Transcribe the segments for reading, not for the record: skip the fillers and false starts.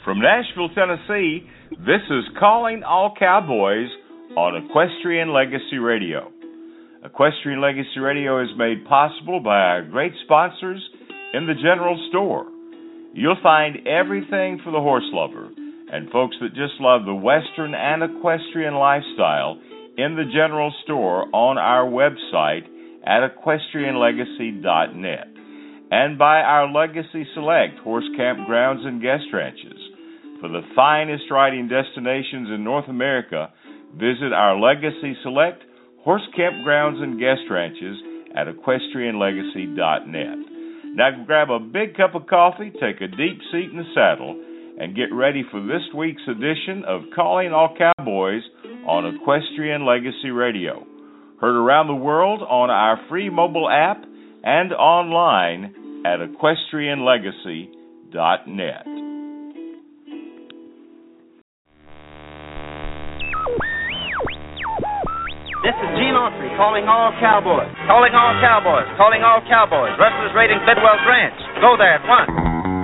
From Nashville, Tennessee, this is Calling All Cowboys on Equestrian Legacy Radio. Equestrian Legacy Radio is made possible by our great sponsors in the general store. You'll find everything for the horse lover and folks that just love the Western and equestrian lifestyle in the general store on our website at equestrianlegacy.net, and by our Legacy Select horse campgrounds and guest ranches. For the finest riding destinations in North America, visit our Legacy Select horse campgrounds and guest ranches at equestrianlegacy.net. Now grab a big cup of coffee, take a deep seat in the saddle, and get ready for this week's edition of Calling All Cowboys on Equestrian Legacy Radio. Heard around the world on our free mobile app and online at equestrianlegacy.net. This is Gene Autry calling all cowboys. Calling all cowboys. Calling all cowboys. Rustlers raiding Bidwell's Ranch. Go there at once.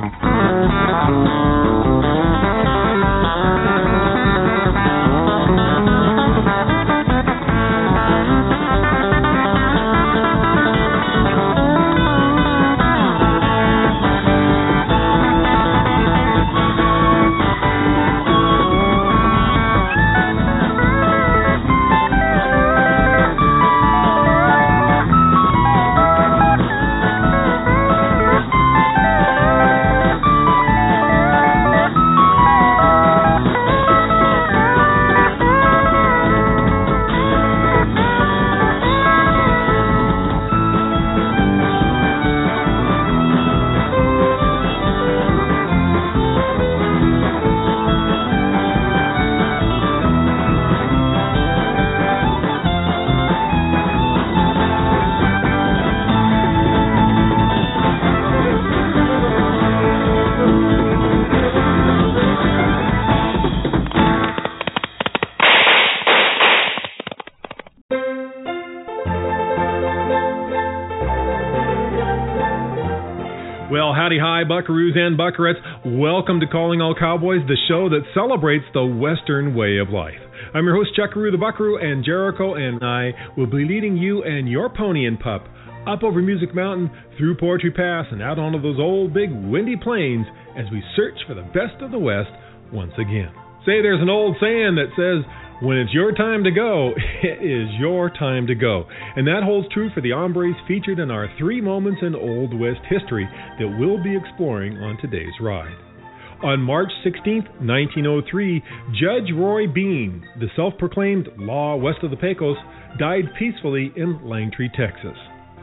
Hi, buckaroos and buckarettes. Welcome to Calling All Cowboys, the show that celebrates the Western way of life. I'm your host, Chuckaroo the Buckaroo, and Jericho and I will be leading you and your pony and pup up over Music Mountain, through Poetry Pass, and out onto those old, big, windy plains as we search for the best of the West once again. Say, there's an old saying that says, when it's your time to go, it is your time to go. And that holds true for the hombres featured in our 3 moments in Old West history that we'll be exploring on today's ride. On March 16, 1903, Judge Roy Bean, the self-proclaimed law west of the Pecos, died peacefully in Langtree, Texas.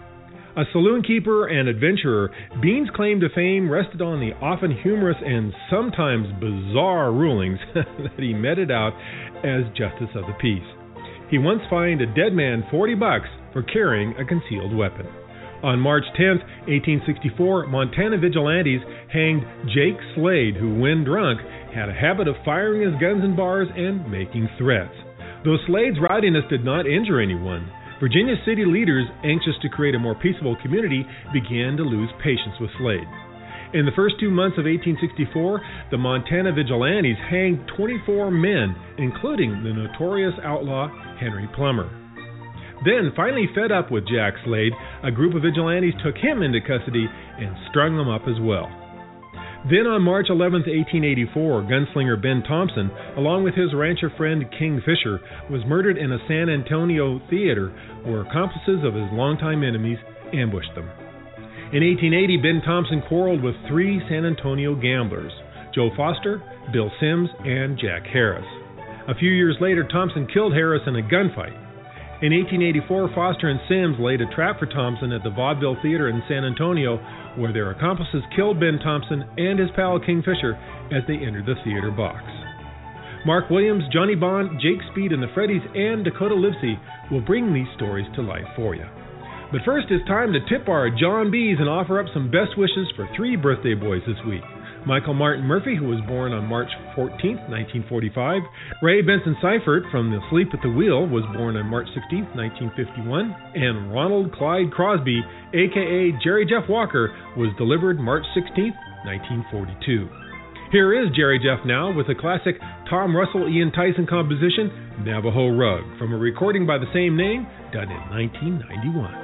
A saloon keeper and adventurer, Bean's claim to fame rested on the often humorous and sometimes bizarre rulings that he meted out as justice of the peace. He once fined a dead man $40 for carrying a concealed weapon. On March 10, 1864, Montana vigilantes hanged Jake Slade, who, when drunk, had a habit of firing his guns in bars and making threats. Though Slade's rowdiness did not injure anyone, Virginia city leaders, anxious to create a more peaceable community, began to lose patience with Slade. In the first 2 months of 1864, the Montana vigilantes hanged 24 men, including the notorious outlaw Henry Plummer. Then, finally fed up with Jack Slade, a group of vigilantes took him into custody and strung him up as well. Then on March 11, 1884, gunslinger Ben Thompson, along with his rancher friend King Fisher, was murdered in a San Antonio theater where accomplices of his longtime enemies ambushed them. In 1880, Ben Thompson quarreled with 3 San Antonio gamblers, Joe Foster, Bill Sims, and Jack Harris. A few years later, Thompson killed Harris in a gunfight. In 1884, Foster and Sims laid a trap for Thompson at the Vaudeville Theater in San Antonio, where their accomplices killed Ben Thompson and his pal King Fisher as they entered the theater box. Mark Williams, Johnny Bond, Jake Speed, and the Freddies, and Dakota Livesey will bring these stories to life for you. But first, it's time to tip our John B's and offer up some best wishes for 3 birthday boys this week. Michael Martin Murphy, who was born on March 14, 1945. Ray Benson Seifert from The Sleep at the Wheel was born on March 16, 1951. And Ronald Clyde Crosby, a.k.a. Jerry Jeff Walker, was delivered March 16, 1942. Here is Jerry Jeff now with a classic Tom Russell, Ian Tyson composition, Navajo Rug, from a recording by the same name done in 1991.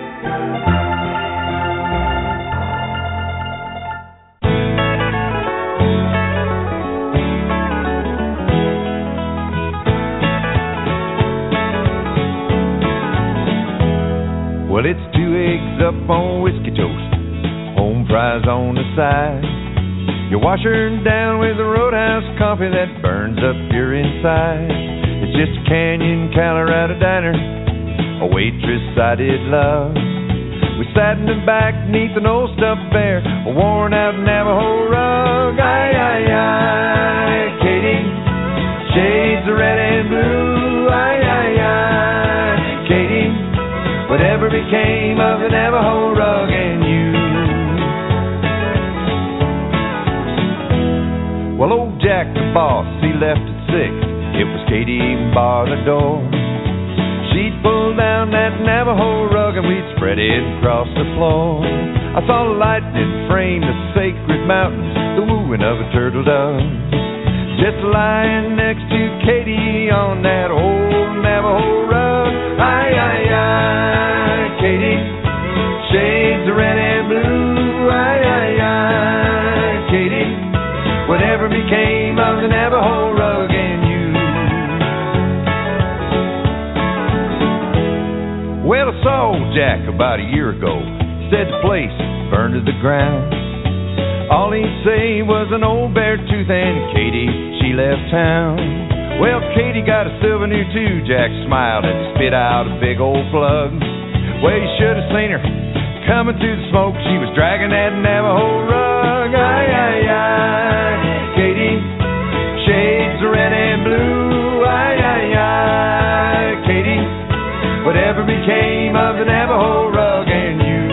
Well, it's 2 eggs up on whiskey toast, home fries on the side. You wash her down with the Roadhouse coffee that burns up your inside. It's just a Canyon, Colorado diner, a waitress I did love. We sat in the back neath an old stuffed bear, a worn out Navajo rug. Aye, aye, aye, Katie, shades of red and blue. Aye, aye, aye, Katie, whatever became of the Navajo rug and you? Well, old Jack the boss, he left at 6. It was Katie even barred the door. She'd pull down that Navajo rug and we'd spread it across the floor. I saw the light that framed the sacred mountains, the wooing of a turtle dove, just lying next to Katie on that old Navajo rug. Aye, aye, aye, Katie, shades of red and blue. Aye, aye, aye, Katie, whatever became of the Navajo rug and you? Well, I saw old Jack about a year ago. Said the place burned to the ground. All he'd say was an old bear tooth and Katie, she left town. Well, Katie got a silver new too. Jack smiled and spit out a big old plug. Well, you should have seen her coming through the smoke. She was dragging that Navajo rug. Aye, aye, aye, Katie, shades of red and blue. Aye, aye, aye, Katie, whatever became of the Navajo rug and you?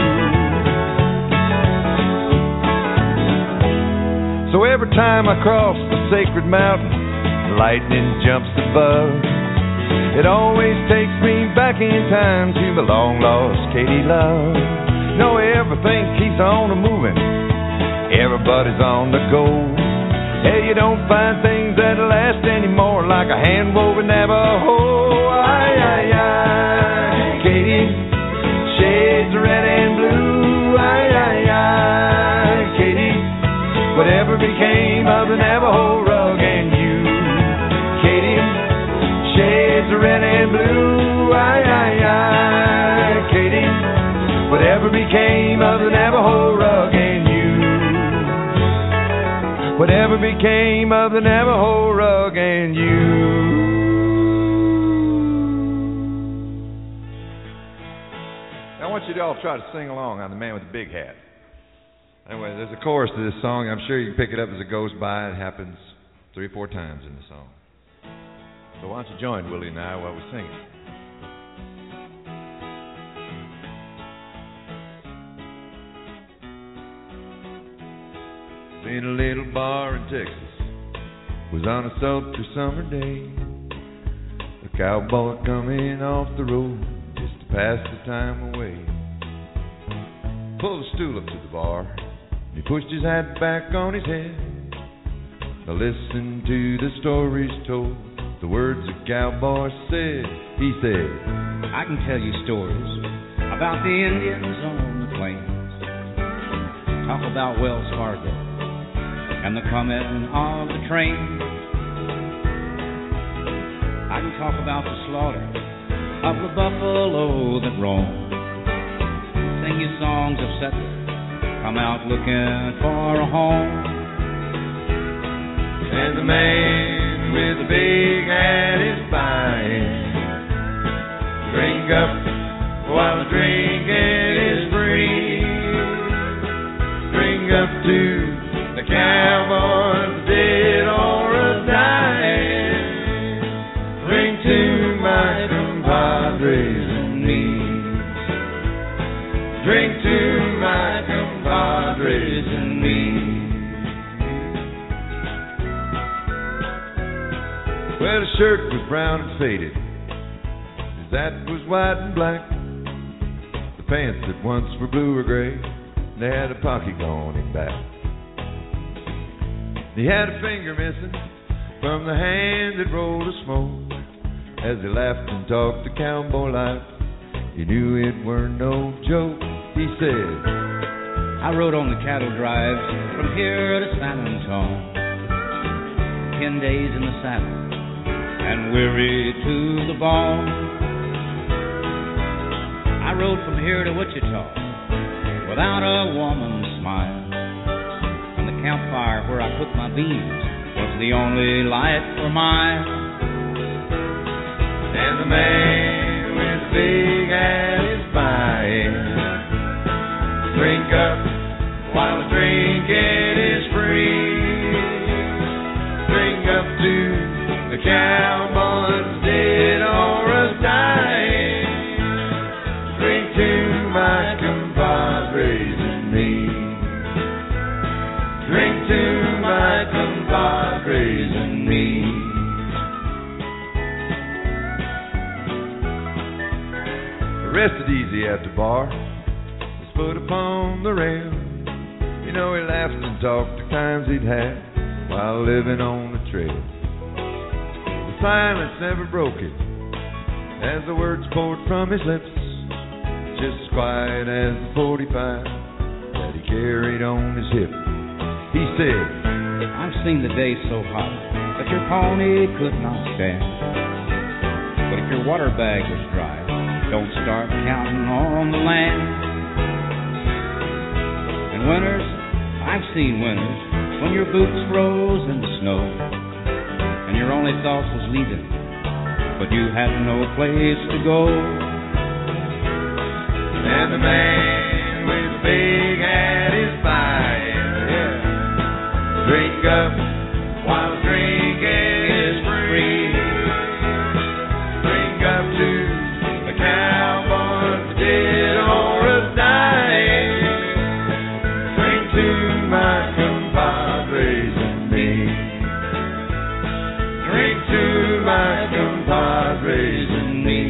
So every time I cross the sacred mountain, lightning jumps above. It always takes me back in time to my long-lost Katie love. You know, everything keeps on moving, everybody's on the go. Hey, you don't find things that last anymore like a hand-woven Navajo. Aye, aye, aye, Katie, shades of red and blue. Aye, aye, aye, Katie, whatever became of the Navajo rug and you? Katie, shades of red and blue. Aye, aye, aye, Katie, whatever became of the Navajo rug and you? Whatever became of the Navajo rug and you? I want you to all try to sing along on The Man with the Big Hat. Anyway, there's a chorus to this song. I'm sure you can pick it up as it goes by. It happens 3 or 4 times in the song. So why don't you join Willie and I while we sing it? In a little bar in Texas, was on a sultry summer day. A cowboy coming off the road just to pass the time away. Pulled a stool up to the bar, and he pushed his hat back on his head. Now listen to the stories told, the words the cowboy said. He said, I can tell you stories about the Indians on the plains. Talk about Wells Fargo and the coming of the train. I can talk about the slaughter of the buffalo that roam. Sing you songs of settlers come out looking for a home. and the man with the big hat is buying. Drink up while the drinking is free. Drink up to the cowboys, dead or a dying. Drink to my compadres and me. Drink to my compadres and me. Well, the shirt was brown and faded, his hat was white and black. The pants that once were blue or gray, they had a pocket going in back. He had a finger missing from the hand that rolled the smoke. As he laughed and talked the cowboy life, he knew it weren't no joke. He said, I rode on the cattle drives from here to San Antone, 10 days in the saddle and weary to the bone. I rode from here to Wichita without a woman's smile, and the campfire where I cooked my beans was the only light for miles. And the man with the big hat is buying. Drink up while the drinking is free. Drink up to the cowboys dead or us dying. Drink to my compadres and me. Drink to my compadres and me. Rested easy at the bar, his foot upon the rail. You know, he laughed and talked the times he'd had while living on the trail. The silence never broke it as the words poured from his lips, just as quiet as the 45 that he carried on his hip. He said, I've seen the day so hot that your pony could not stand, but if your water bag was dry, don't start counting on the land. And winters, I've seen winters when your boots froze in the snow and your only thought was leaving, but you had no place to go. And the man with the big hat is buying. Yeah. Drink up while drinking is free. Drink up to cowboys dead or us dying. Drink to my compadres and me. Drink to my compadres and me.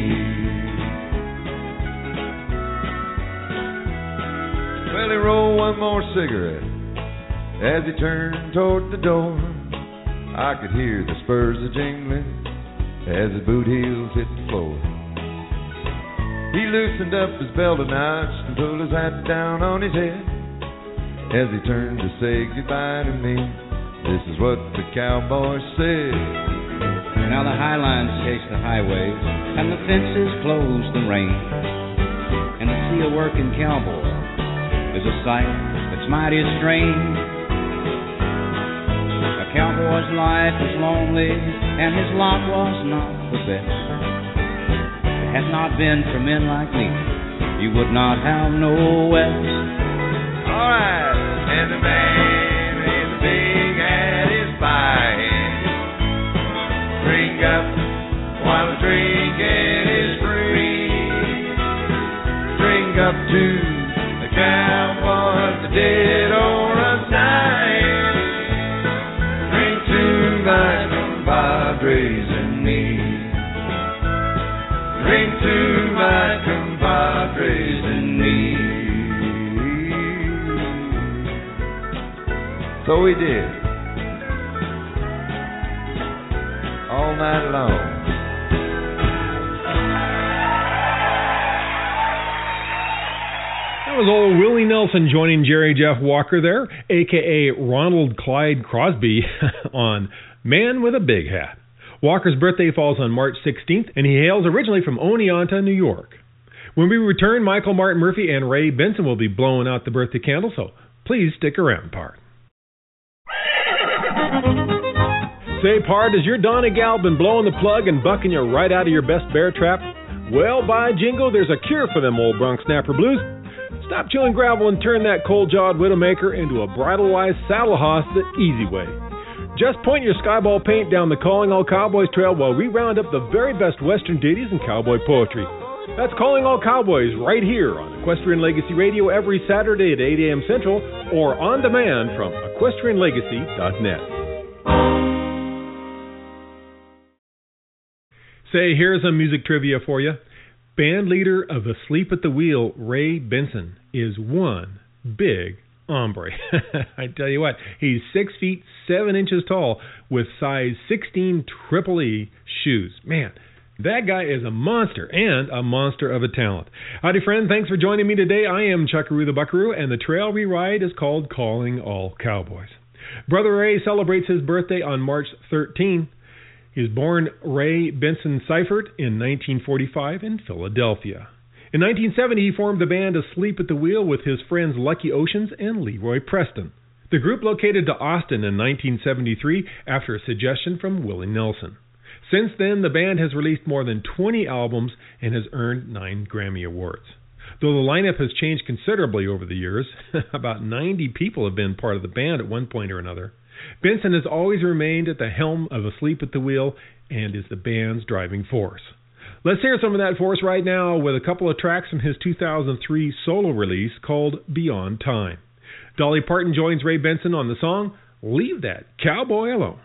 Well, he rolled one more cigarette as he turned toward the door. I could hear the spurs a-jingling as his boot heels hit the floor. He loosened up his belt a notch and pulled his hat down on his head. As he turned to say goodbye to me, this is what the cowboy said. Now the high lines chase the highways and the fences close the rain, and to see a working cowboy is a sight that's mighty strange. A cowboy's life was lonely and his lot was not the best. Had not been for men like me, you would not have no West. All right, and the man with the big hat is buying. Drink up while the drinking is free. Drink up to the cowboys, the dead or us dying. Drink to my compadres and me. Drink to my compadres and me. So we did. All night long. That was old Willie Nelson joining Jerry Jeff Walker there, a.k.a. Ronald Clyde Crosby, on Man with a Big Hat. Walker's birthday falls on March 16th, and he hails originally from Oneonta, New York. When we return, Michael Martin Murphey and Ray Benson will be blowing out the birthday candle, so please stick around, Pard. Say, Pard, has your Donnie gal been blowing the plug and bucking you right out of your best bear trap? Well, by jingo, there's a cure for them old Bronx Snapper blues. Stop chewing gravel and turn that cold-jawed widowmaker into a bridle-wise saddle hoss the easy way. Just point your skyball paint down the Calling All Cowboys trail while we round up the very best Western ditties and cowboy poetry. That's Calling All Cowboys right here on Equestrian Legacy Radio every Saturday at 8 a.m. Central or on demand from equestrianlegacy.net. Say, here's some music trivia for you. Band leader of Asleep at the Wheel, Ray Benson, is one big hombre. I tell you what, he's 6 feet 7 inches tall with size 16 Triple E shoes. Man, that guy is a monster and a monster of a talent. Howdy, friend. Thanks for joining me today. I am Chuckaroo the Buckaroo, and the trail we ride is called Calling All Cowboys. Brother Ray celebrates his birthday on March 13. He was born Ray Benson Seifert in 1945 in Philadelphia. In 1970, he formed the band Asleep at the Wheel with his friends Lucky Oceans and Leroy Preston. The group located to Austin in 1973 after a suggestion from Willie Nelson. Since then, the band has released more than 20 albums and has earned 9 Grammy Awards. Though the lineup has changed considerably over the years, about 90 people have been part of the band at one point or another, Benson has always remained at the helm of Asleep at the Wheel and is the band's driving force. Let's hear some of that for us right now with a couple of tracks from his 2003 solo release called Beyond Time. Dolly Parton joins Ray Benson on the song Leave That Cowboy Alone.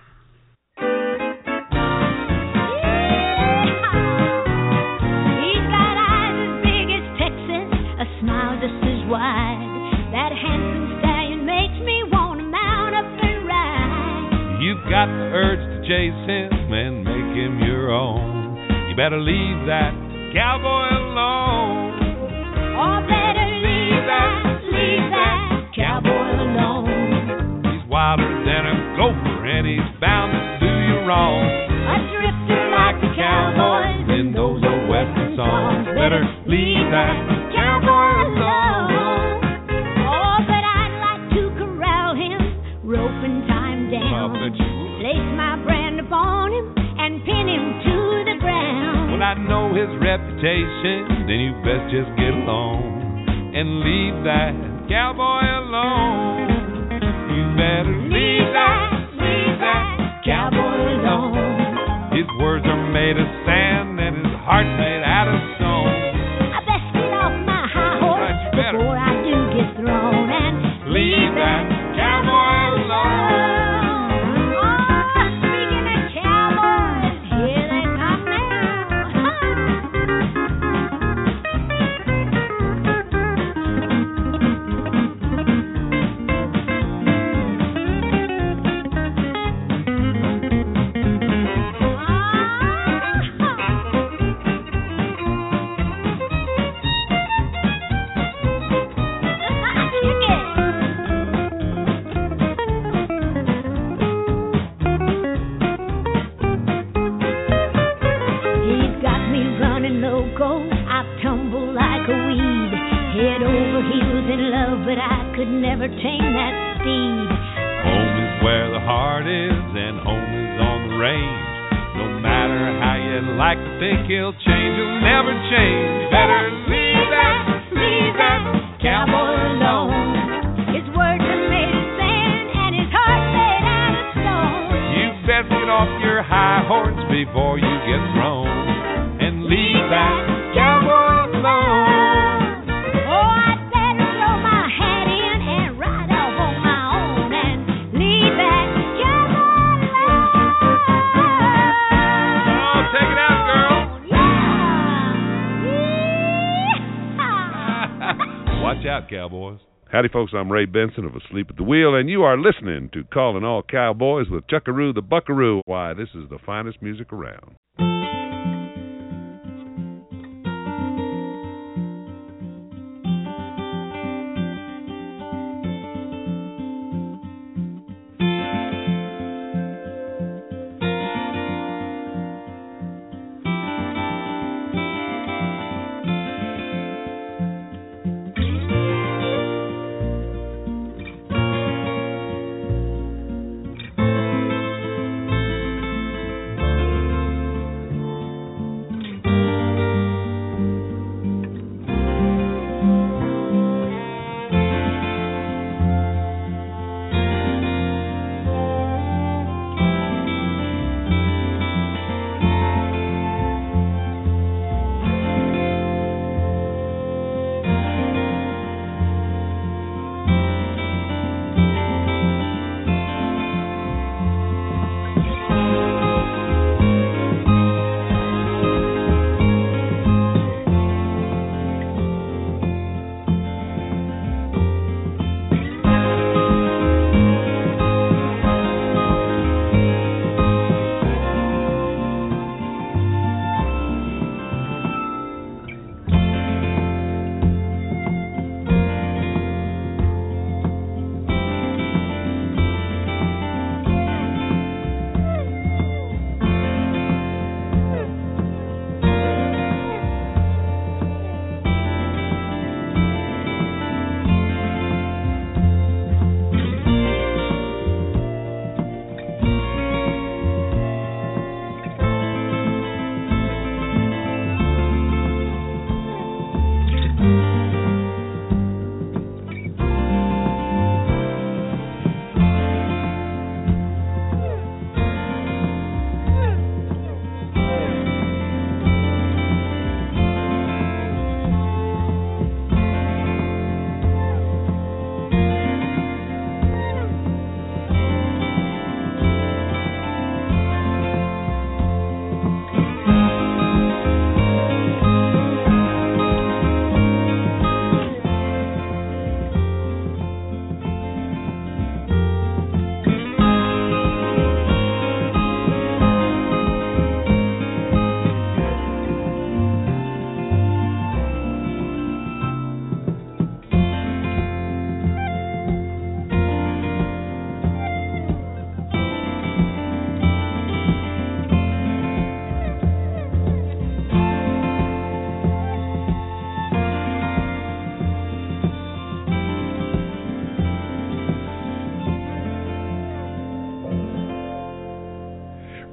Got the urge to chase him and make him your own. You better leave that cowboy alone. Oh, better leave that cowboy alone. He's wilder than a gopher and he's bound to do you wrong. A drifter like the cowboys in those old western songs. Better leave that cowboy alone. Oh, but I'd like to corral him, roping time down. Place my brand upon him and pin him to the ground. When I know his reputation, then you best just get along and leave that cowboy alone. You better leave that cowboy alone. His words are made of sand and his heart's made out of stone. I best get off my high horse before I do get thrown and leave that cowboy alone. Never tame that steed. Home is where the heart is, and home is on the range. No matter how you like to think he'll change, he'll never change. Better leave that cowboy alone. His words are made of sand, and his heart made out of stone. You best get off your high horse before you get thrown, and leave that cowboy alone. Watch out, cowboys. Howdy, folks. I'm Ray Benson of Asleep at the Wheel, and you are listening to Calling All Cowboys with Chuckaroo the Buckaroo. Why, this is the finest music around.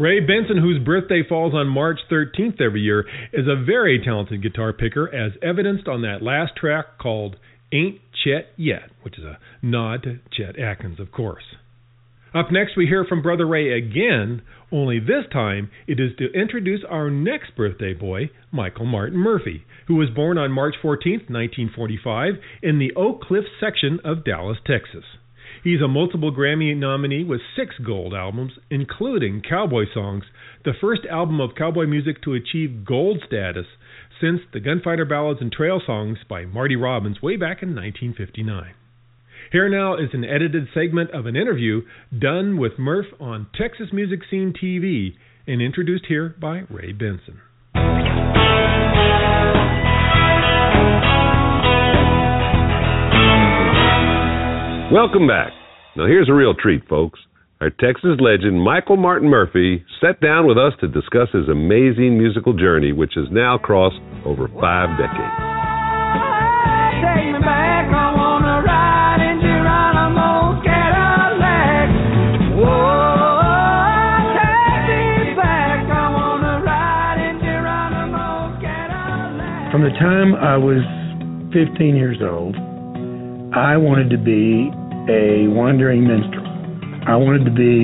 Ray Benson, whose birthday falls on March 13th every year, is a very talented guitar picker, as evidenced on that last track called Ain't Chet Yet, which is a nod to Chet Atkins, of course. Up next, we hear from Brother Ray again, only this time it is to introduce our next birthday boy, Michael Martin Murphey, who was born on March 14th, 1945, in the Oak Cliff section of Dallas, Texas. He's a multiple Grammy nominee with 6 gold albums, including Cowboy Songs, the first album of cowboy music to achieve gold status since the Gunfighter Ballads and Trail Songs by Marty Robbins way back in 1959. Here now is an edited segment of an interview done with Murph on Texas Music Scene TV and introduced here by Ray Benson. Welcome back. Now here's a real treat, folks. Our Texas legend, Michael Martin Murphey, sat down with us to discuss his amazing musical journey, which has now crossed over 5 decades. Take me back, I wanna ride in Geronimo's Cadillac. Whoa, take me back, I wanna ride in Geronimo's Cadillac. From the time I was 15 years old, I wanted to be a wandering minstrel. I wanted to be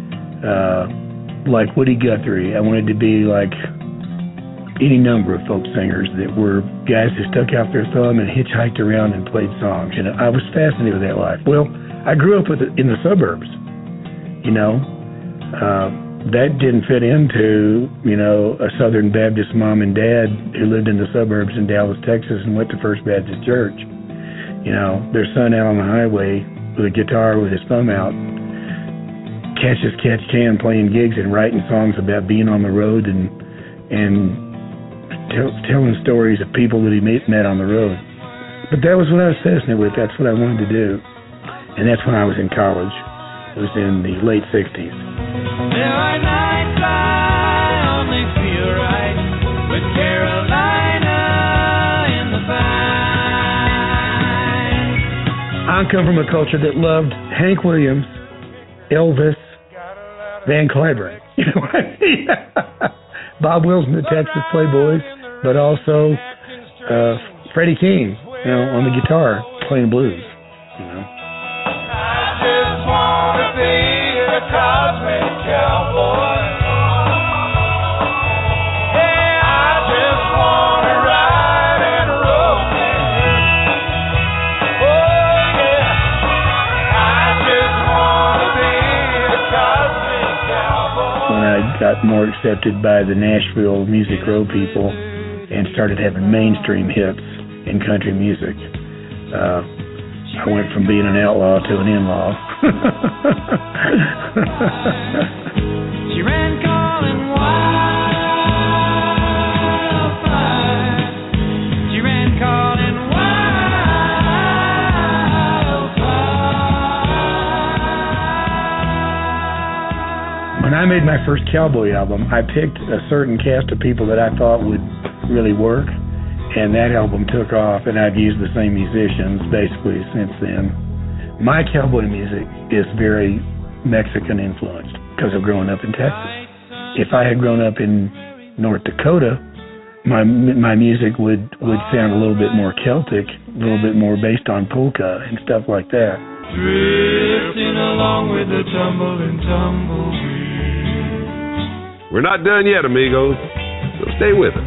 like Woody Guthrie. I wanted to be like any number of folk singers that were guys who stuck out their thumb and hitchhiked around and played songs. And I was fascinated with that life. Well, I grew up in the suburbs, you know. That didn't fit into, you know, a Southern Baptist mom and dad who lived in the suburbs in Dallas, Texas and went to First Baptist Church. You know, their son out on the highway with a guitar with his thumb out, catch as catch can, playing gigs and writing songs about being on the road and telling stories of people that he met on the road. But that was what I was fascinated with. That's what I wanted to do. And that's when I was in college. It was in the late 60s. There are nights I only feel right with Carolina in the vine. I come from a culture that loved Hank Williams, Elvis, Van Cliburn. You know what I mean? Bob Wilson, the Texas Playboys, but also Freddie King, you know, on the guitar playing blues. You know. I just want to be a cosmic cowboy. Hey, I just want to ride and roll. Oh yeah, I just want to be a cosmic cowboy. When I got more accepted by the Nashville Music Row people and started having mainstream hits in country music, I went from being an outlaw to an in-law. She ran calling wildfire. She ran calling wildfire. When I made my first cowboy album, I picked a certain cast of people that I thought would really work. And that album took off, and I've used the same musicians basically since then. My cowboy music is very Mexican influenced because of growing up in Texas. If I had grown up in North Dakota, my music would sound a little bit more Celtic, a little bit more based on polka and stuff like that. Drifting along with the tumble and tumbleweed. We're not done yet, amigos, so stay with us.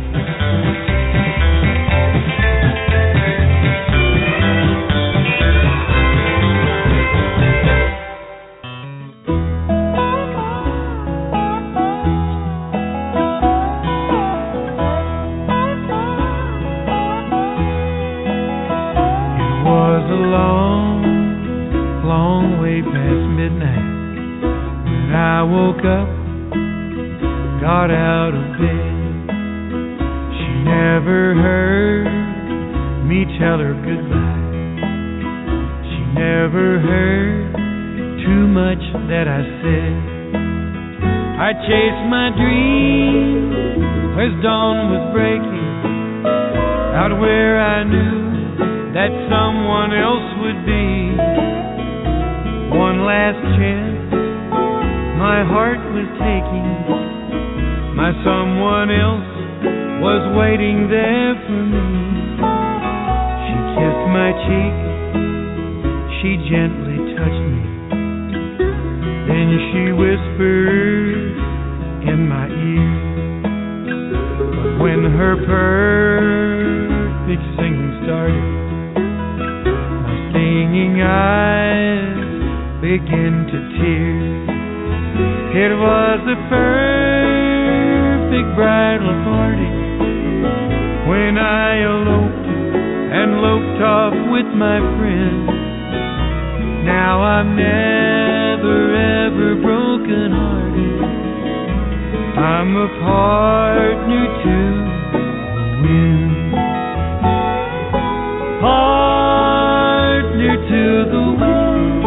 Woke up, got out of bed. She never heard me tell her goodbye. She never heard too much that I said. I chased my dream as dawn was breaking, out where I knew that someone else would be. One last chance, my heart was taking. My someone else was waiting there for me. She kissed my cheek, she gently touched me. Then she whispered in my ear. But when her perfect singing started, my stinging eyes began to tear. It was the perfect bridal party when I eloped and loped off with my friend. Now I'm never ever broken hearted. I'm a partner to the wind. Partner to the wind.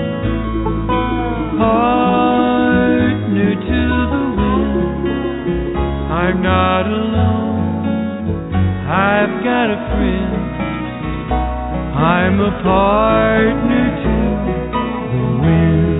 Partner to the wind. I'm not alone. I've got a friend. I'm a partner to the wind.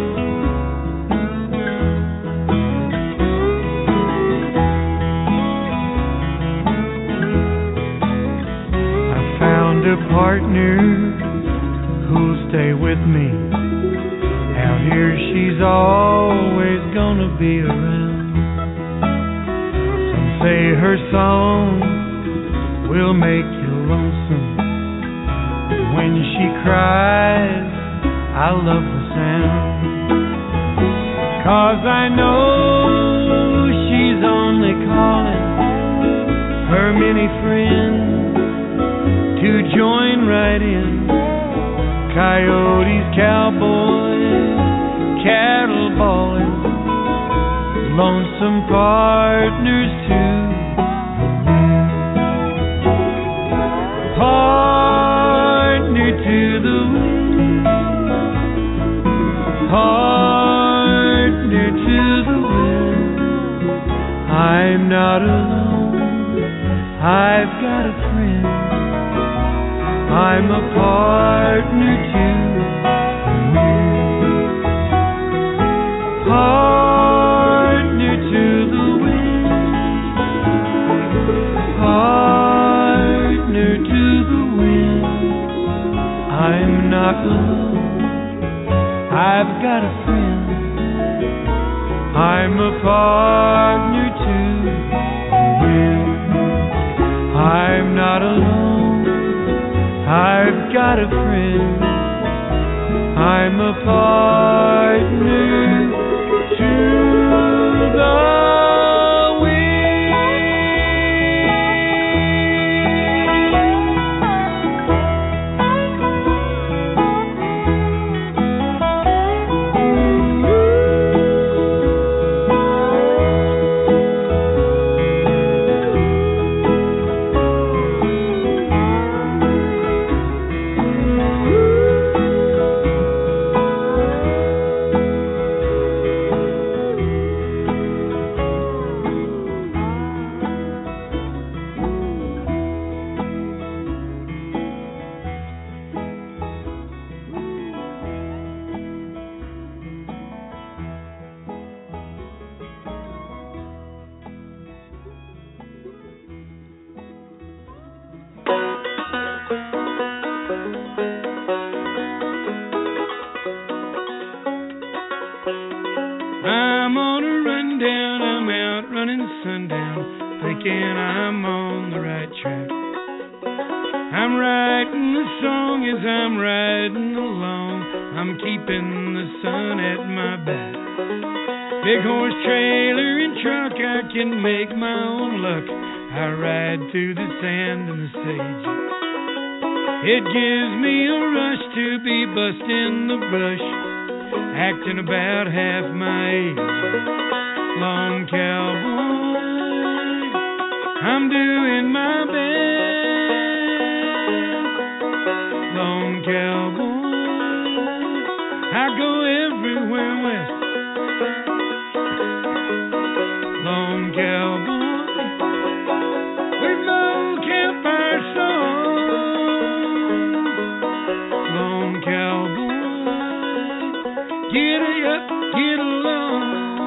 I found a partner who'll stay with me. Out here she's always gonna be around. Some say her song will make you lonesome. When she cries, I love the sound. 'Cause I know she's only calling her many friends to join right in. Coyotes, cowboys, cattle ballers, lonesome partners too. Partner to the wind. Partner to the wind. I'm not alone. I've got a friend. I'm a partner to the wind. Partner to the wind. Partner to the wind. I'm not alone. I've got a friend. I'm a partner to the wind. I'm not alone. I've got a friend. I'm a partner to the I'm on a rundown, I'm out running sundown, thinking I'm on the right track. I'm writing the song as I'm riding along, I'm keeping the sun at my back. Big horse trailer and truck, I can make my own luck. I ride through the sand and the sage. It gives me a rush to be busting the brush, acting about half my age. Lone cowboy, I'm doing my best. Lone cowboy, I go everywhere west. Lone cowboy, with no campfire song. Lone cowboy, Giddy up, get along.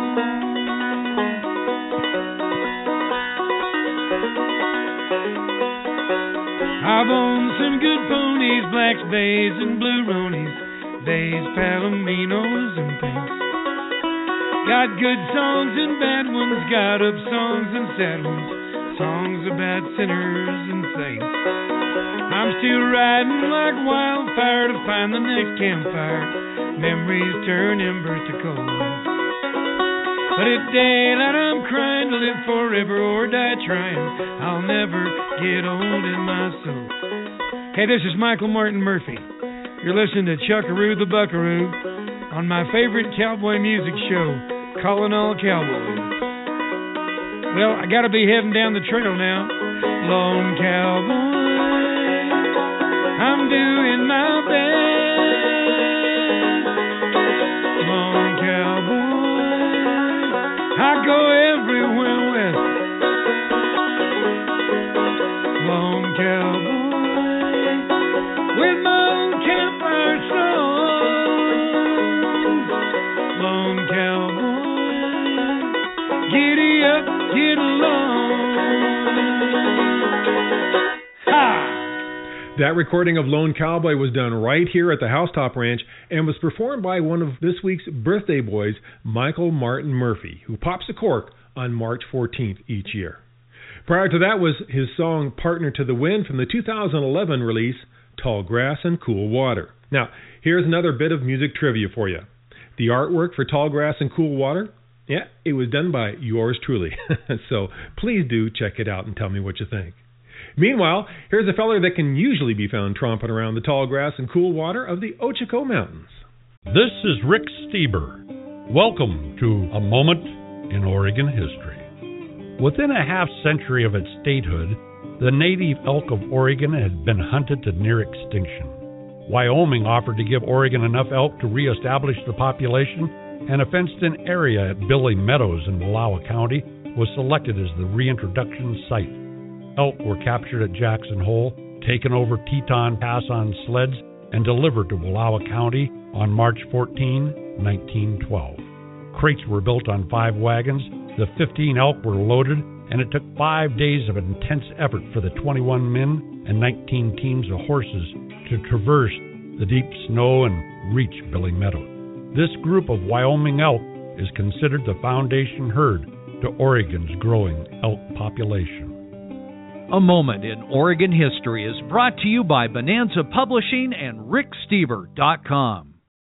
I've owned some good ponies, blacks, bays, and blue ronies, bays, palominos, and pinks. Got good songs and bad ones, got up songs and sad ones, songs about sinners and saints. I'm still riding like wildfire to find the next campfire. Memories turn embers to coals. But it's daylight, I'm crying to live forever or die trying. I'll never get old in my soul. Hey, this is Michael Martin Murphey. You're listening to Chuckaroo the Buckaroo on my favorite cowboy music show, Calling All Cowboys. Well, I gotta be heading down the trail now. Lone cowboy, I'm doing my best. Lone cowboy, I go everywhere west. Lone cowboy, with my own campfire songs. Lone cowboy, giddy up, get along. Ha! That recording of Lone Cowboy was done right here at the Housetop Ranch and was performed by one of this week's birthday boys, Michael Martin Murphey, who pops a cork on March 14th each year. Prior to that was his song Partner to the Wind from the 2011 release, Tall Grass and Cool Water. Now, here's another bit of music trivia for you. The artwork for Tall Grass and Cool Water, yeah, it was done by yours truly. So please do check it out and tell me what you think. Meanwhile, here's a feller that can usually be found tromping around the tall grass and cool water of the Ochoco Mountains. This is Rick Steber. Welcome to A Moment in Oregon History. Within a half century of its statehood, the native elk of Oregon had been hunted to near extinction. Wyoming offered to give Oregon enough elk to reestablish the population, and a fenced-in area at Billy Meadows in Wallowa County was selected as the reintroduction site. Elk were captured at Jackson Hole, taken over Teton Pass on sleds, and delivered to Wallowa County on March 14, 1912. Crates were built on 5 wagons, the 15 elk were loaded, and it took 5 days of intense effort for the 21 men and 19 teams of horses to traverse the deep snow and reach Billy Meadows. This group of Wyoming elk is considered the foundation herd to Oregon's growing elk population. A Moment in Oregon History is brought to you by Bonanza Publishing and RickStever.com.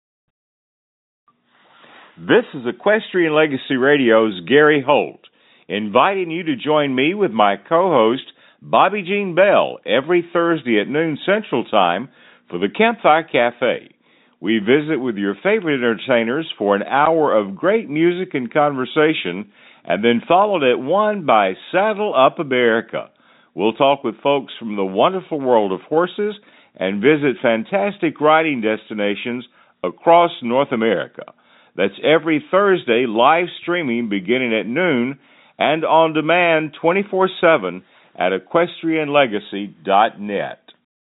This is Equestrian Legacy Radio's Gary Holt, inviting you to join me with my co-host, Bobby Jean Bell, every Thursday at noon Central Time for the Campfire Cafe. We visit with your favorite entertainers for an hour of great music and conversation, and then followed at 1 by Saddle Up America. We'll talk with folks from the wonderful world of horses and visit fantastic riding destinations across North America. That's every Thursday, live streaming beginning at noon and on demand 24/7 at equestrianlegacy.net.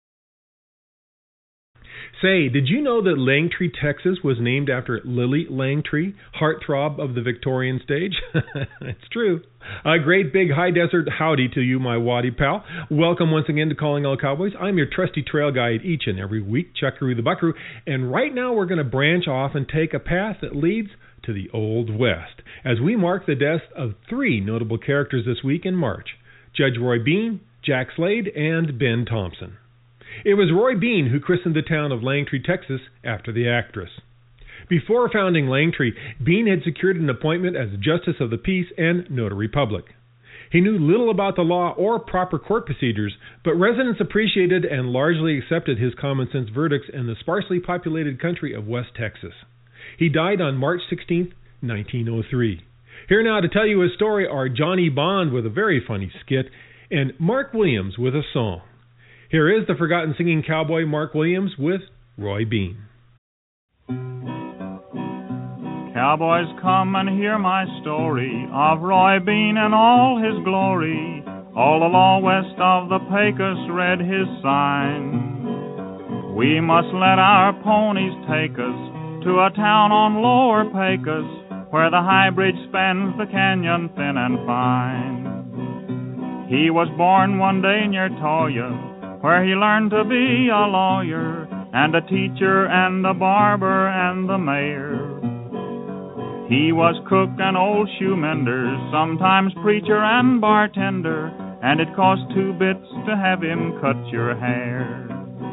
Say, did you know that Langtree, Texas was named after Lily Langtree, heartthrob of the Victorian stage? It's true. A great big high desert howdy to you, my waddy pal. Welcome once again to Calling All Cowboys. I'm your trusty trail guide each and every week, Chuckaroo the Buckaroo, and right now we're going to branch off and take a path that leads to the Old West as we mark the deaths of 3 notable characters this week in March: Judge Roy Bean, Jack Slade, and Ben Thompson. It was Roy Bean who christened the town of Langtree, Texas, after the actress. Before founding Langtree, Bean had secured an appointment as Justice of the Peace and Notary Public. He knew little about the law or proper court procedures, but residents appreciated and largely accepted his common-sense verdicts in the sparsely populated country of West Texas. He died on March 16, 1903. Here now to tell you his story are Johnny Bond with a very funny skit and Mark Williams with a song. Here is the forgotten singing cowboy Mark Williams with Roy Bean. Cowboys, come and hear my story of Roy Bean and all his glory. All the law west of the Pecos read his sign. We must let our ponies take us to a town on Lower Pecos, where the high bridge spans the canyon thin and fine. He was born one day near Toyah, where he learned to be a lawyer, and a teacher, and a barber, and the mayor. He was cook and old shoe mender, sometimes preacher and bartender, and it cost 2 bits to have him cut your hair.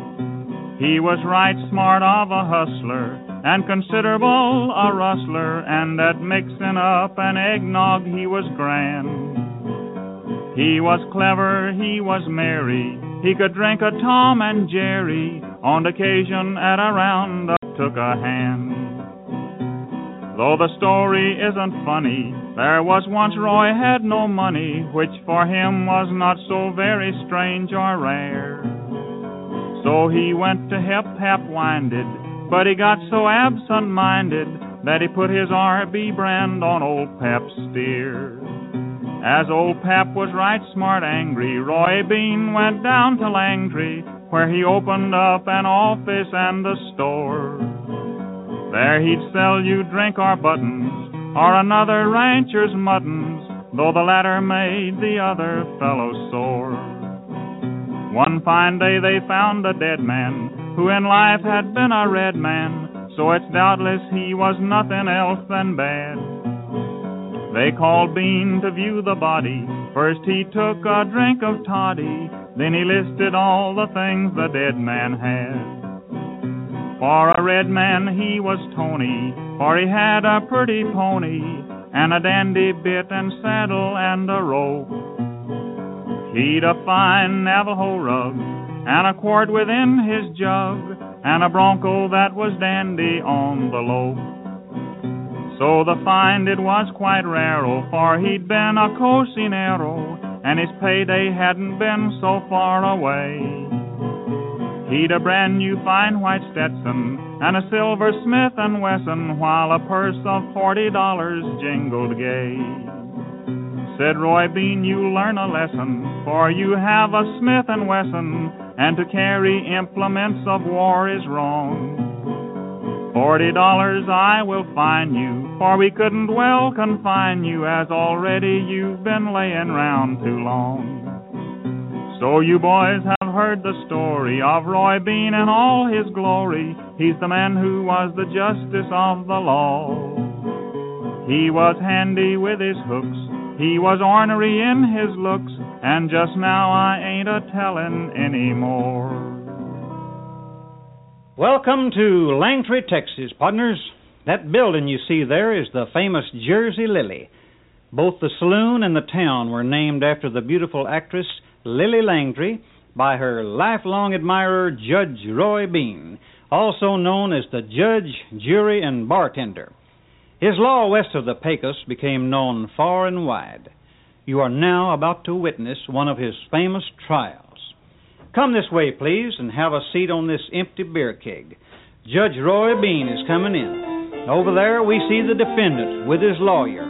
He was right smart of a hustler, and considerable a rustler, and at mixing up an eggnog he was grand. He was clever, he was merry, he could drink a Tom and Jerry, on occasion at a roundup took a hand. Though the story isn't funny, there was once Roy had no money, which for him was not so very strange or rare. So he went to Hep Winded, but he got so absent-minded that he put his RB brand on Old Pap's steer. As Old Pap was right smart angry, Roy Bean went down to Langtry, where he opened up an office and a store. There he'd sell you drink or buttons, or another rancher's muttons, though the latter made the other fellow sore. One fine day they found a dead man, who in life had been a red man, so it's doubtless he was nothing else than bad. They called Bean to view the body. First he took a drink of toddy, then he listed all the things the dead man had. For a red man he was Tony, for he had a pretty pony, and a dandy bit and saddle and a rope. He'd a fine Navajo rug, and a quart within his jug, and a bronco that was dandy on the lope. So the find it was quite rare, for he'd been a cocinero, and his payday hadn't been so far away. He'd a brand new fine white Stetson, and a silver Smith & Wesson, while a purse of $40 jingled gay. Said Roy Bean, you learn a lesson, for you have a Smith & Wesson, and to carry implements of war is wrong. $40 I will fine you, for we couldn't well confine you, as already you've been laying round too long. So you boys have heard the story of Roy Bean in all his glory. He's the man who was the justice of the law. He was handy with his hooks, he was ornery in his looks, and just now I ain't a-tellin' anymore. Welcome to Langtry, Texas, partners. That building you see there is the famous Jersey Lily. Both the saloon and the town were named after the beautiful actress Lily Langtry by her lifelong admirer, Judge Roy Bean, also known as the judge, jury, and bartender. His law west of the Pecos became known far and wide. You are now about to witness one of his famous trials. Come this way, please, and have a seat on this empty beer keg. Judge Roy Bean is coming in. Over there, we see the defendant with his lawyer.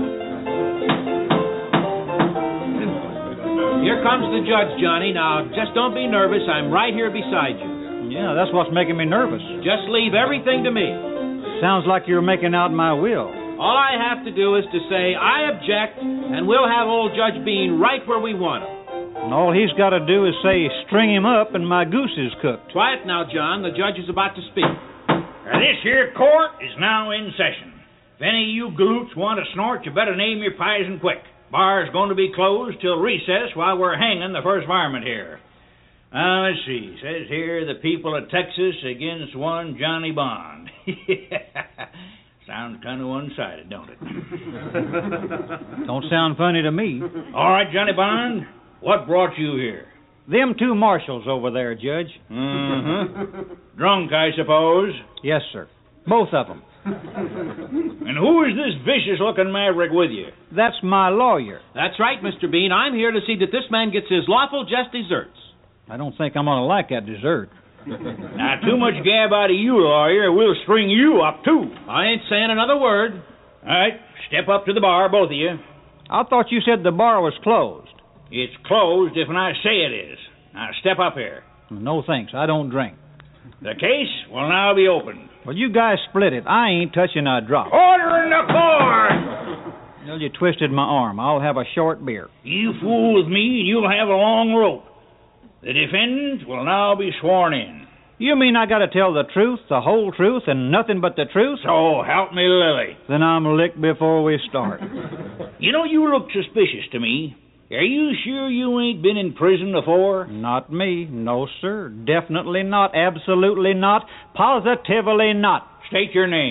Here comes the judge, Johnny. Now, just don't be nervous. I'm right here beside you. Yeah, that's what's making me nervous. Just leave everything to me. Sounds like you're making out my will. All I have to do is to say, I object, and we'll have old Judge Bean right where we want him. And all he's got to do is say, string him up, and my goose is cooked. Quiet now, John. The judge is about to speak. This here court is now in session. If any of you galoots want to snort, you better name your pizen quick. Bar's going to be closed till recess while we're hanging the first varmint here. Now, let's see. Says here, the people of Texas against one Johnny Bond. Sounds kind of one-sided, don't it? Don't sound funny to me. All right, Johnny Bond, what brought you here? Them 2 marshals over there, Judge. Mm-hmm. Drunk, I suppose? Yes, sir. Both of them. And who is this vicious-looking maverick with you? That's my lawyer. That's right, Mr. Bean. I'm here to see that this man gets his lawful just deserts. I don't think I'm going to like that dessert. Now, too much gab out of you, lawyer. We'll string you up, too. I ain't saying another word. All right, step up to the bar, both of you. I thought you said the bar was closed. It's closed if I say it is. Now, step up here. No, thanks. I don't drink. The case will now be opened. Well, you guys split it. I ain't touching a drop. Order in the court! Well, you twisted my arm. I'll have a short beer. You fool with me, and you'll have a long rope. The defendant will now be sworn in. You mean I gotta tell the truth, the whole truth, and nothing but the truth? So help me, Lily. Then I'm licked before we start. You know, you look suspicious to me. Are you sure you ain't been in prison before? Not me. No, sir. Definitely not. Absolutely not. Positively not. State your name.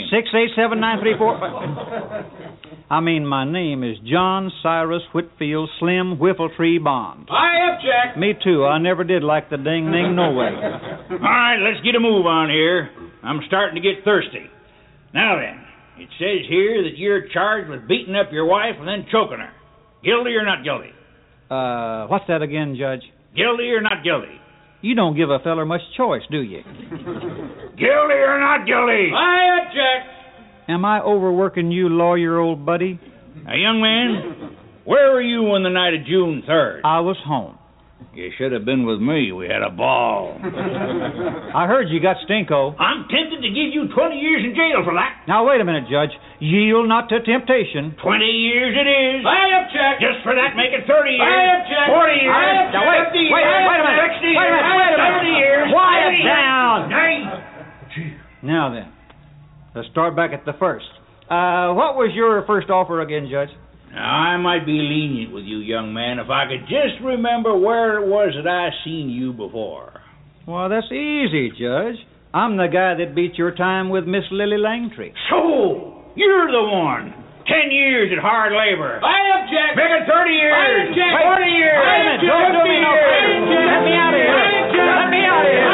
687-934. I mean, my name is John Cyrus Whitfield Slim Whiffletree Bond. I object. Me too. I never did like the ding-ding no way. All right, let's get a move on here. I'm starting to get thirsty. Now then, it says here that you're charged with beating up your wife and then choking her. Guilty or not guilty? What's that again, Judge? Guilty or not guilty? You don't give a feller much choice, do you? Guilty or not guilty? I object. Am I overworking you, lawyer, old buddy? Now, young man, where were you on the night of June 3rd? I was home. You should have been with me. We had a ball. I heard you got stinko. I'm tempted to give you 20 years in jail for that. Now, wait a minute, Judge. Yield not to temptation. 20 years it is. I object. Just for that, make it 30 years. I object. 40 years. I object. Now, wait a minute. 60 years. Wait a minute. 70 years. Quiet 80 down. years. Now then, let's start back at the first. What was your first offer again, Judge? Now, I might be lenient with you, young man, if I could just remember where it was that I seen you before. Well, that's easy, Judge. I'm the guy that beat your time with Miss Lily Langtree. So, you're the one. 10 years at hard labor. I object. Make it 30 years. I object. 40 years. Wait a minute. Don't do me no favor. Let me out of here. Let me out of here.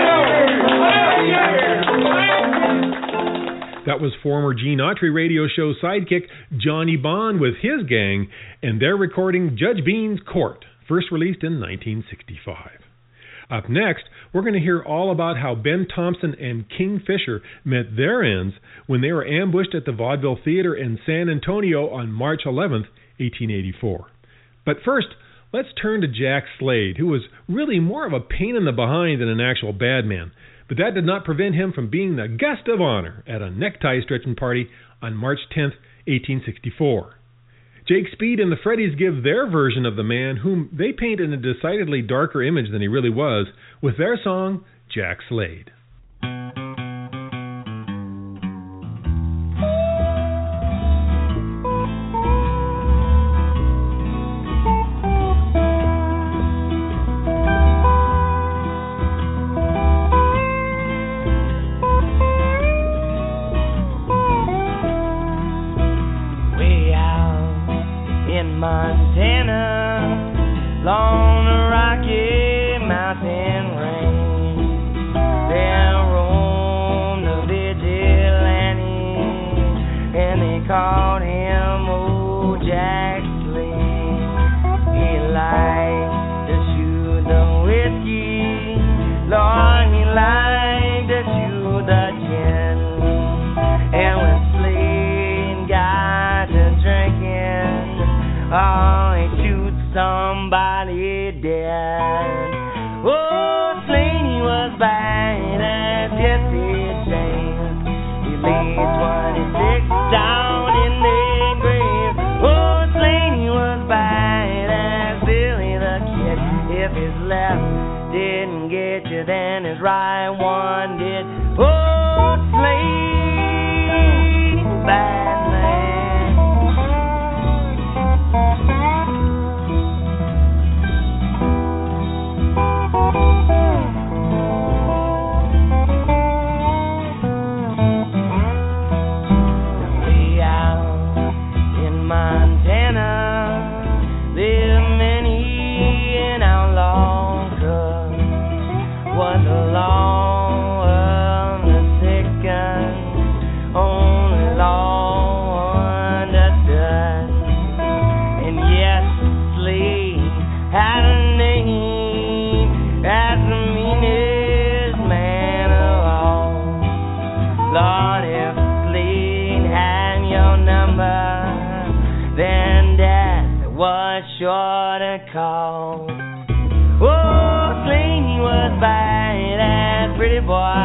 That was former Gene Autry radio show sidekick Johnny Bond with his gang and their recording Judge Bean's Court, first released in 1965. Up next, we're going to hear all about how Ben Thompson and King Fisher met their ends when they were ambushed at the Vaudeville Theater in San Antonio on March 11th, 1884. But first, let's turn to Jack Slade, who was really more of a pain in the behind than an actual bad man. But that did not prevent him from being the guest of honor at a necktie-stretching party on March 10th, 1864. Jake Speed and the Freddies give their version of the man, whom they paint in a decidedly darker image than he really was, with their song, Jack Slade. Montana, long the Rocky Mountain range, there roamed a vigilante, and they called him old Jack Slade. He liked to shoot the whiskey, Lord, he liked to shoot the gin, and when Slade got to drinking, oh, he shoots somebody dead. Oh, Slade, he was bad as Jesse James. He laid 26 down in their grave. Oh, Slade, he was bad as Billy the Kid. If his left didn't get you, then his right one did. Oh, Slade, bad man. Sure to call. Oh, Slade, he was bad as pretty boy.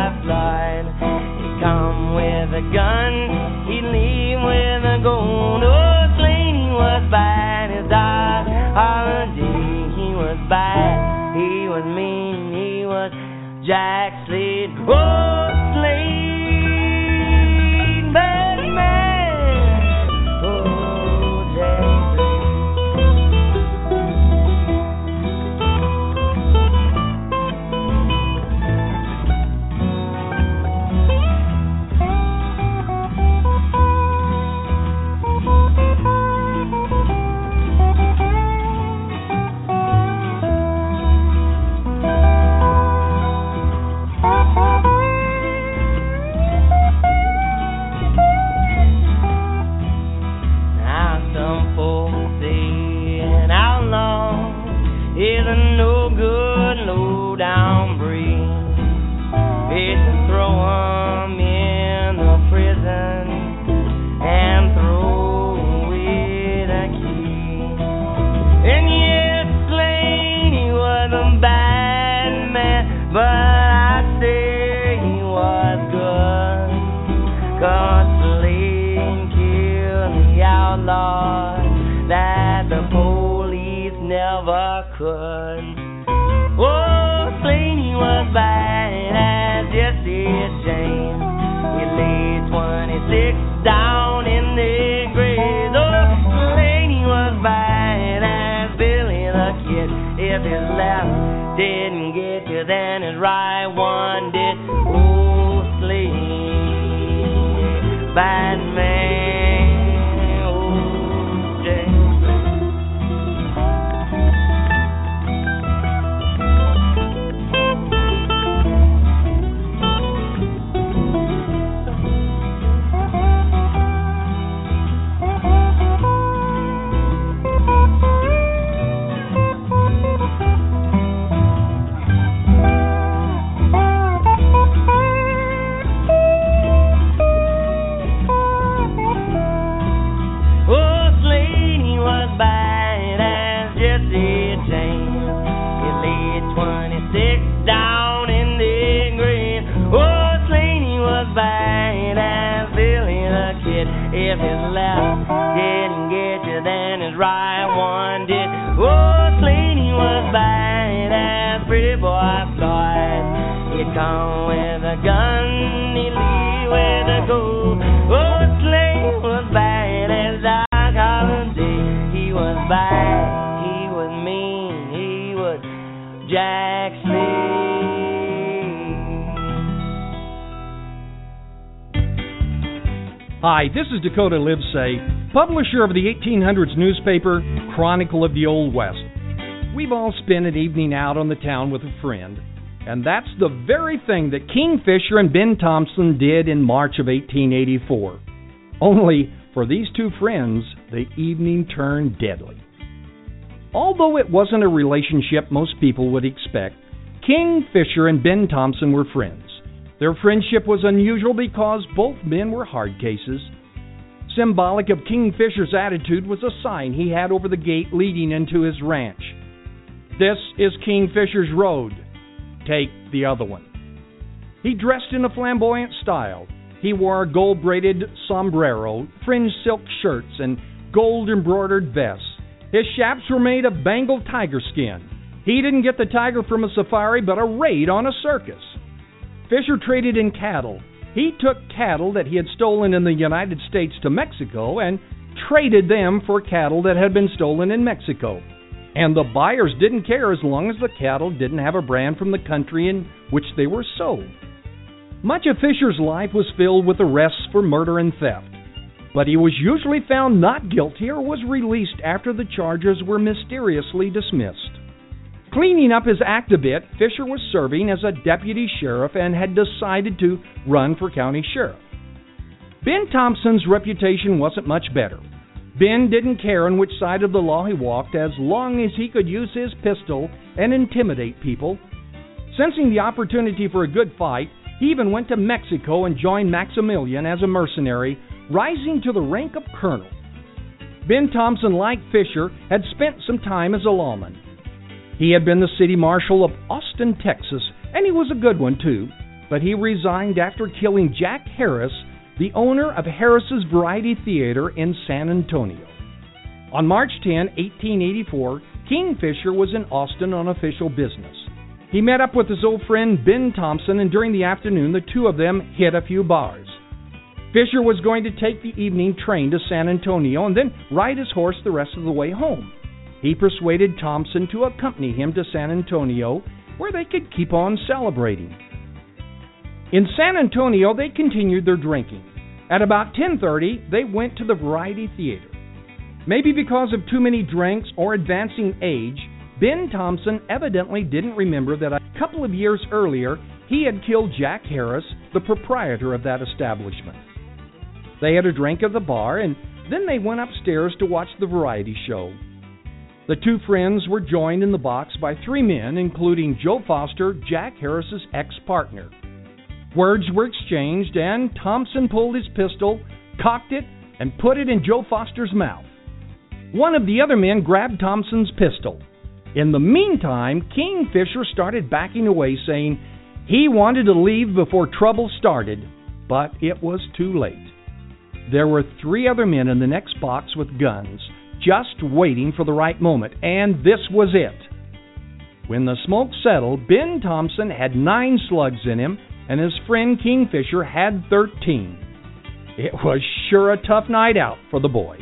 never could. Oh, Slaney was bad as Jesse James. He laid 26 down in the grave. Oh, Slaney was bad as Billy the Kid. If his left didn't get you, then his right one did. Oh, Slaney, bad man. If his left didn't get you, then his right one did. Oh, Slaney was bad as pretty boy Floyd. He'd come with a gun, he'd leave with a gold. Oh, Slaney was bad as Doc Holliday. He was bad, he was mean, he was Jack Slade. Hi, this is Dakota Livesay, publisher of the 1800s newspaper, Chronicle of the Old West. We've all spent an evening out on the town with a friend, and that's the very thing that Kingfisher and Ben Thompson did in March of 1884. Only, for these two friends, the evening turned deadly. Although it wasn't a relationship most people would expect, Kingfisher and Ben Thompson were friends. Their friendship was unusual because both men were hard cases. Symbolic of Kingfisher's attitude was a sign he had over the gate leading into his ranch. This is Kingfisher's road. Take the other one. He dressed in a flamboyant style. He wore a gold-braided sombrero, fringed silk shirts, and gold-embroidered vests. His chaps were made of Bengal tiger skin. He didn't get the tiger from a safari, but a raid on a circus. Fisher traded in cattle. He took cattle that he had stolen in the United States to Mexico and traded them for cattle that had been stolen in Mexico. And the buyers didn't care as long as the cattle didn't have a brand from the country in which they were sold. Much of Fisher's life was filled with arrests for murder and theft, but he was usually found not guilty or was released after the charges were mysteriously dismissed. Cleaning up his act a bit, Fisher was serving as a deputy sheriff and had decided to run for county sheriff. Ben Thompson's reputation wasn't much better. Ben didn't care on which side of the law he walked as long as he could use his pistol and intimidate people. Sensing the opportunity for a good fight, he even went to Mexico and joined Maximilian as a mercenary, rising to the rank of colonel. Ben Thompson, like Fisher, had spent some time as a lawman. He had been the city marshal of Austin, Texas, and he was a good one too, but he resigned after killing Jack Harris, the owner of Harris's Variety Theater in San Antonio. On March 10, 1884, Kingfisher was in Austin on official business. He met up with his old friend Ben Thompson, and during the afternoon, the two of them hit a few bars. Fisher was going to take the evening train to San Antonio and then ride his horse the rest of the way home. He persuaded Thompson to accompany him to San Antonio, where they could keep on celebrating. In San Antonio, they continued their drinking. At about 10:30, they went to the Variety Theater. Maybe because of too many drinks or advancing age, Ben Thompson evidently didn't remember that a couple of years earlier, he had killed Jack Harris, the proprietor of that establishment. They had a drink at the bar, and then they went upstairs to watch the variety show. The two friends were joined in the box by three men, including Joe Foster, Jack Harris's ex-partner. Words were exchanged, and Thompson pulled his pistol, cocked it, and put it in Joe Foster's mouth. One of the other men grabbed Thompson's pistol. In the meantime, Kingfisher started backing away, saying he wanted to leave before trouble started, but it was too late. There were three other men in the next box with guns. just waiting for the right moment, and this was it. When the smoke settled, Ben Thompson had 9 slugs in him, and his friend Kingfisher had 13. It was sure a tough night out for the boys.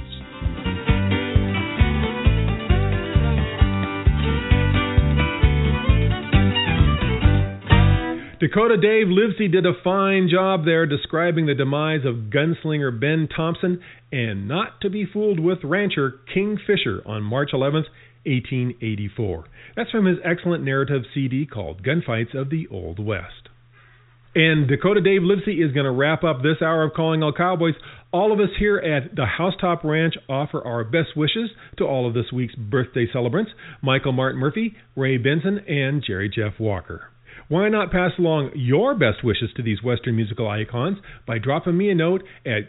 Dakota Dave Livesey did a fine job there describing the demise of gunslinger Ben Thompson, and not to be fooled with rancher Kingfisher on March 11th, 1884. That's from his excellent narrative CD called Gunfights of the Old West. And Dakota Dave Livesey is going to wrap up this hour of Calling All Cowboys. All of us here at the Housetop Ranch offer our best wishes to all of this week's birthday celebrants, Michael Martin Murphy, Ray Benson, and Jerry Jeff Walker. Why not pass along your best wishes to these Western musical icons by dropping me a note at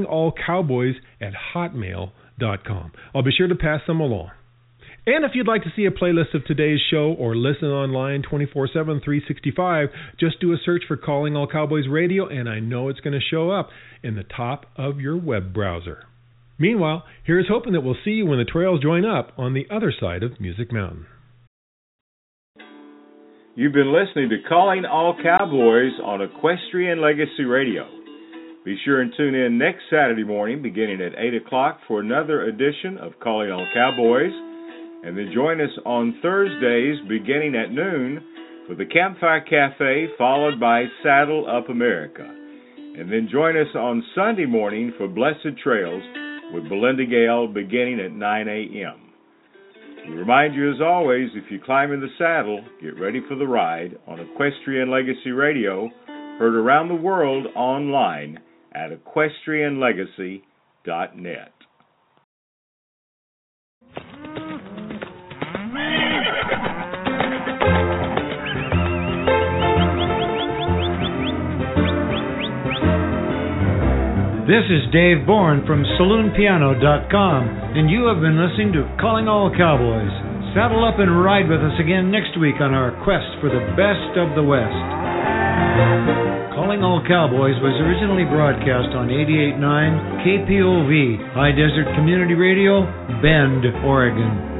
callingallcowboys@hotmail.com. I'll be sure to pass them along. And if you'd like to see a playlist of today's show or listen online 24/7, 365, just do a search for Calling All Cowboys Radio, and I know it's going to show up in the top of your web browser. Meanwhile, here's hoping that we'll see you when the trails join up on the other side of Music Mountain. You've been listening to Calling All Cowboys on Equestrian Legacy Radio. Be sure and tune in next Saturday morning beginning at 8 o'clock for another edition of Calling All Cowboys, and then join us on Thursdays beginning at noon for the Campfire Cafe, followed by Saddle Up America. And then join us on Sunday morning for Blessed Trails with Belinda Gale beginning at 9 a.m. We remind you, as always, if you climb in the saddle, get ready for the ride on Equestrian Legacy Radio, heard around the world online at equestrianlegacy.net. This is Dave Bourne from SaloonPiano.com, and you have been listening to Calling All Cowboys. Saddle up and ride with us again next week on our quest for the best of the West. Calling All Cowboys was originally broadcast on 88.9 KPOV, High Desert Community Radio, Bend, Oregon.